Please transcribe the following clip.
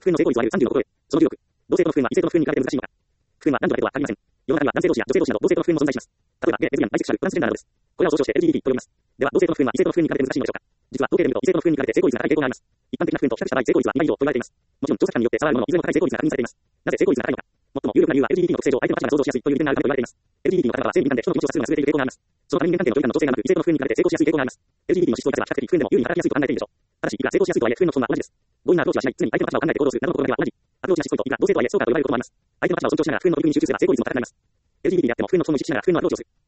不憤の成功率は36を超え、その16、同性との不憤は異性との不憤に比べて難しいのか。不憤は男女だけとは限りません。世の中には男性同士や女性同士など同性との不憤も存在します。例えば、ゲイ、レズビアン、バイセクシャル、トランスジェンダーなどです。これらを総称して LGBT と呼びます。では、同性との不憤は異性との不憤に比べて難しいのでしょうか。実は、統計で見ると異性との不憤に比べて成功率が高い傾向があります。一般的な不憤と比較した場合、成功率は2倍以上と言われています。もちろん、調査機関によって差はあるものの、いずれも高い成功率が確認されています。なぜ成功率が高いのか。最も有力な理由は LGBT の特性上、相手の立場が想像しやすいという利点があるからと言われています。LGBT の方々は性に敏感で人の気持ちを察するのが優れている傾向があります。そのため人間関係の距離感の調整がなく、異性との不憤に比べて成功しやすい傾向があります。LGBT の思想家は比較的不憤でも有利に働きやすいと考えているでしょう。ただし、いくら成功しやすいとはいえ、不憤の損は同じです。強引なアプローチはしない、常に相手の立場を考えて行動するなどの心がけは同じ。アプローチなしポイント、いくら同性とはいえ、ストーカーと呼ばれることもあります。相手の立場を尊重しながら不憤の取り組みに集中すれば成功率も高くなります。LGBT であっても不憤の損を意識しながら不憤のアプローチをする。